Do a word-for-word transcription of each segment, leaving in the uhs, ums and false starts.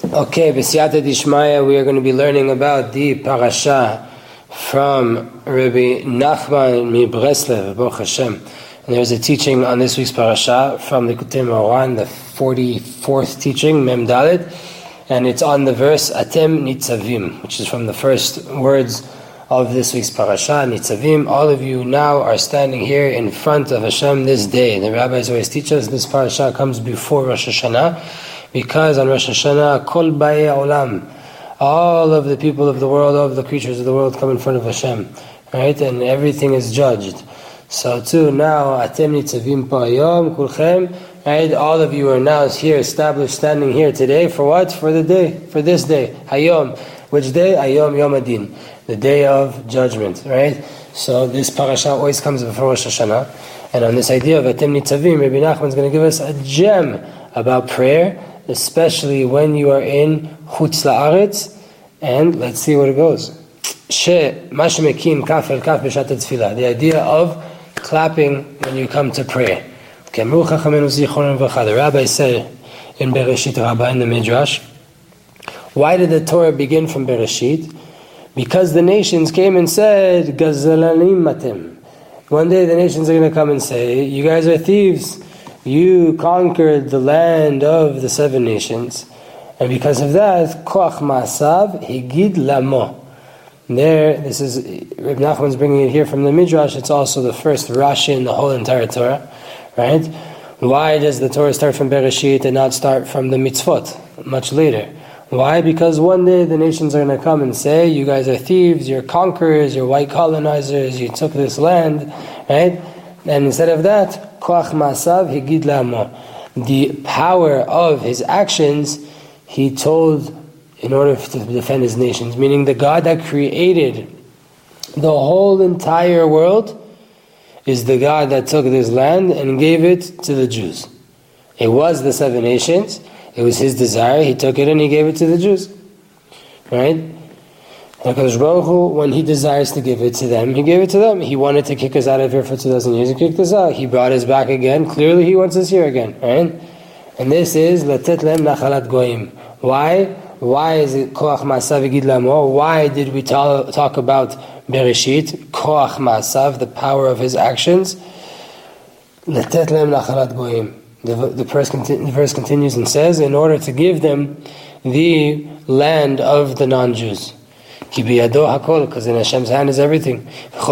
Okay, B'siyata Dishmaya, we are going to be learning about the parasha from Rabbi Nachman Mibreslev, Baruch Hashem. And there's a teaching on this week's parasha from the Likutei Moharan, the forty-fourth teaching, Mem Dalet, and it's on the verse Atem Nitzavim, which is from the first words of this week's parasha, Nitzavim. All of you now are standing here in front of Hashem this day. The rabbis always teach us this parasha comes before Rosh Hashanah, because on Rosh Hashanah, Kol Ba'ei Olam, all of the people of the world, all of the creatures of the world come in front of Hashem, right? And everything is judged. So too, now, Atem Nitzavim Pa Hayom, Kulchem, right? All of you are now here, established, standing here today, for what? For the day, for this day, Hayom. Which day? Hayom Yom Adin, the day of judgment, right? So this parasha always comes before Rosh Hashanah, and on this idea of Atem Nitzavim, Rabbi Nachman is going to give us a gem about prayer, especially when you are in Chutz La'aretz, and let's see what it goes. The idea of clapping when you come to prayer. The rabbi said in Bereshit Rabbah, in the Midrash, why did the Torah begin from Bereshit? Because the nations came and said, Gazalanim matem. One day the nations are going to come and say, you guys are thieves. You conquered the land of the seven nations, and because of that, koach ma'asav higid lamo. There, this is Reb Nachman's bringing it here from the Midrash. It's also the first Rashi in the whole entire Torah, right? Why does the Torah start from Bereshit and not start from the mitzvot much later? Why? Because one day the nations are going to come and say, you guys are thieves, you're conquerors, you're white colonizers, you took this land, right? And instead of that, koach ma'asav higid lamo, the power of his actions, he told in order to defend his nations. Meaning the God that created the whole entire world is the God that took this land and gave it to the Jews. It was the seven nations. It was his desire. He took it and he gave it to the Jews. Right? And HaKadosh Baruch Hu, when he desires to give it to them, he gave it to them. He wanted to kick us out of here for two thousand years, he kicked us out. He brought us back again. Clearly he wants us here again, right? And this is Latet Lem Nachalat Goyim. Why? Why is it Koach Ma'asav Yigid Lamo? Why did we talk, talk about Bereshit? Koach Ma'asav, the power of his actions. Latet Lem Nachalat Goyim. The, the, verse conti- the verse continues and says, in order to give them the land of the non-Jews. Because in Hashem's hand is everything.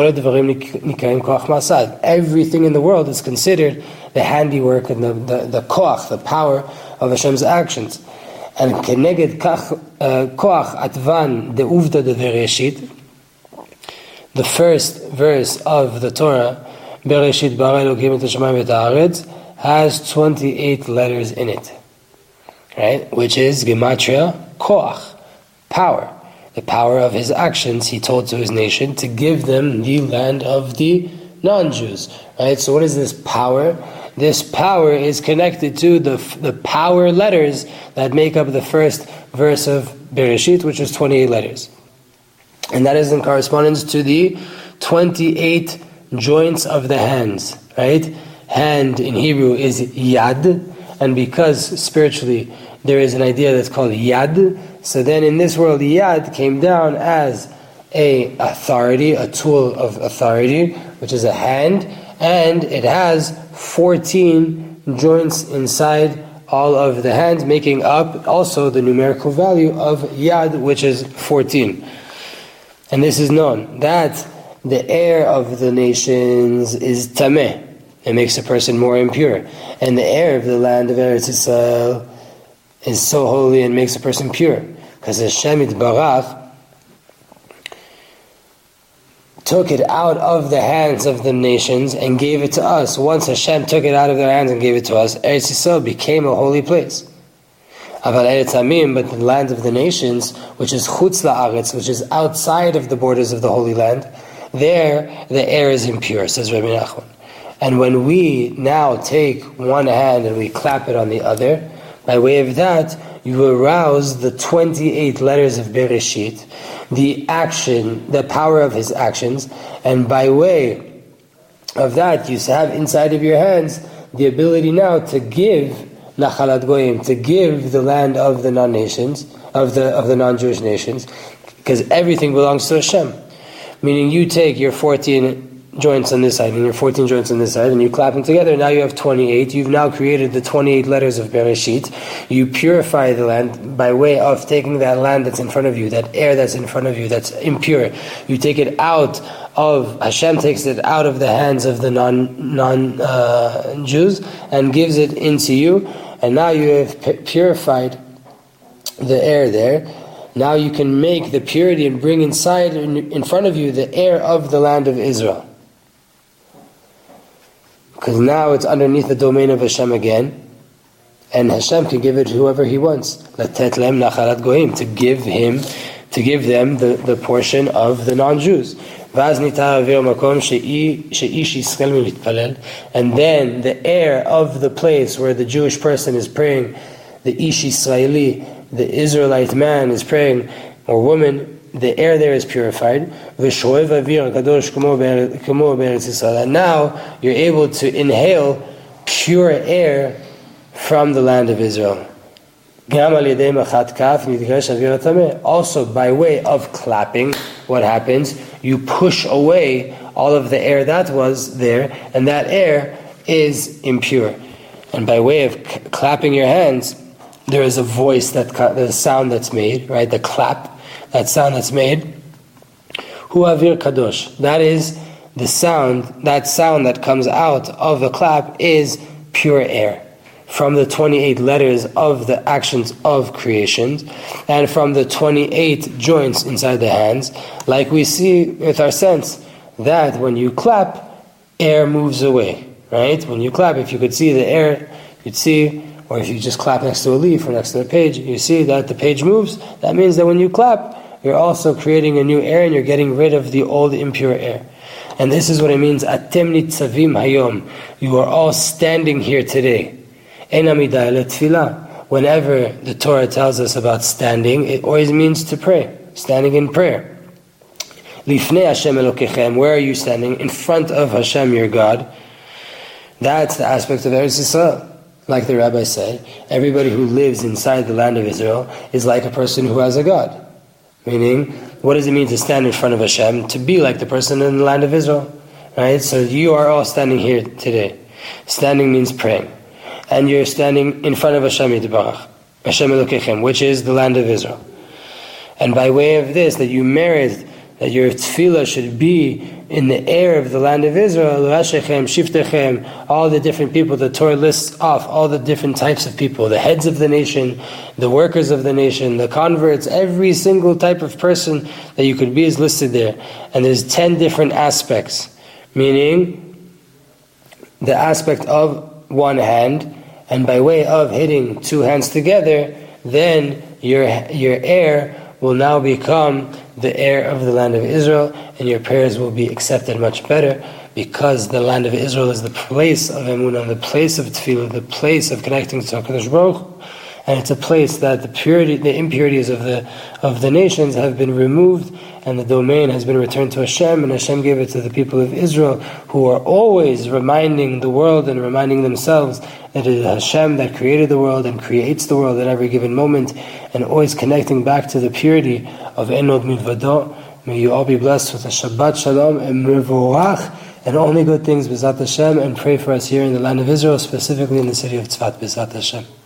Everything in the world is considered the handiwork and the, the, the koach, the power of Hashem's actions. And keneged koach atvan de uvda de Bereshit, the first verse of the Torah, Bereshit bara Elokim et hashamayim et haaretz, has twenty-eight letters in it, right? Which is gematria koach, power. The power of his actions, he told to his nation to give them the land of the non-Jews, right? So what is this power? This power is connected to the the power letters that make up the first verse of Bereshit, which is twenty-eight letters. And that is in correspondence to the twenty-eight joints of the hands, right? Hand in Hebrew is yad, and because spiritually there is an idea that's called yad, so then in this world yad came down as a authority, a tool of authority, which is a hand, and it has fourteen joints inside all of the hands, making up also the numerical value of yad, which is fourteen. And this is known, that the air of the nations is tameh. It makes a person more impure. And the air of the land of Eretz Yisrael is so holy and makes a person pure. Because Hashem Yitbarach took it out of the hands of the nations and gave it to us. Once Hashem took it out of their hands and gave it to us, Eretz Yisrael became a holy place. Aval Eretz Hamim, but the land of the nations, which is Chutz La'aretz, which is outside of the borders of the Holy Land, there the air is impure, says Rabbi Nachman. And when we now take one hand and we clap it on the other, by way of that, you arouse the twenty-eight letters of Bereshit, the action, the power of his actions, and by way of that, you have inside of your hands the ability now to give Nachalat Goyim, to give the land of the non-nations, of the of the non-Jewish nations, because everything belongs to Hashem. Meaning you take your fourteen joints on this side and your fourteen joints on this side and you clap them together, now you have twenty-eight. You've now created the twenty-eight letters of Bereshit. You purify the land by way of taking that land that's in front of you, that air that's in front of you that's impure. You take it out of, Hashem takes it out of the hands of the non, non uh, Jews and gives it into you, and now you have p- purified the air there. Now you can make the purity and bring inside, in, in front of you, the air of the land of Israel. Because now it's underneath the domain of Hashem again, and Hashem can give it to whoever He wants. Latet lem nachalat goyim, to give him, to give them the, the portion of the non-Jews. Vaz nitar avir makom sheish Yisrael mitpalel, and then the air of the place where the Jewish person is praying, the Ish Yisraeli, the Israelite man is praying, or woman, the air there is purified. And now you're able to inhale pure air from the land of Israel. Also, by way of clapping, what happens? You push away all of the air that was there, and that air is impure. And by way of c- clapping your hands, there is a voice, that the sound that's made, right? The clap. That sound that's made, Hu Avir Kadosh. That is the sound, that sound that comes out of the clap is pure air. From the twenty-eight letters of the actions of creation, and from the twenty-eight joints inside the hands, like we see with our sense, that when you clap, air moves away, right? When you clap, if you could see the air, you'd see, or if you just clap next to a leaf or next to a page, you see that the page moves. That means that when you clap, you're also creating a new air and you're getting rid of the old impure air. And this is what it means, Atem nitzavim hayom. You are all standing here today. Ein amidah letfilah. Whenever the Torah tells us about standing, it always means to pray, standing in prayer. Lifnei Hashem Elokechem. Where are you standing? In front of Hashem, your God. That's the aspect of Eretz Yisrael. Like the rabbi said, everybody who lives inside the land of Israel is like a person who has a God. Meaning, what does it mean to stand in front of Hashem? To be like the person in the land of Israel. Right? So you are all standing here today. Standing means praying. And you're standing in front of Hashem Yitbarach, Hashem Elokechem, which is the land of Israel. And by way of this, that you merit that your tefillah should be in the air of the land of Israel, Rashechem, Shiftechem, all the different people, the Torah lists off all the different types of people, the heads of the nation, the workers of the nation, the converts, every single type of person that you could be is listed there. And there's ten different aspects, meaning the aspect of one hand, and by way of hitting two hands together, then your your air will now become the air of the land of Israel, and your prayers will be accepted much better, because the land of Israel is the place of emunah, the place of tefillah, the place of connecting to HaKadosh Baruch Hu, and it's a place that the purity, the impurities of the of the nations have been removed, and the domain has been returned to Hashem, and Hashem gave it to the people of Israel, who are always reminding the world and reminding themselves that it is Hashem that created the world and creates the world at every given moment, and always connecting back to the purity of En Od Milvado. May you all be blessed with a Shabbat Shalom and Mevorach, and only good things, B'ezrat Hashem, and pray for us here in the land of Israel, specifically in the city of Tzfat, B'ezrat Hashem.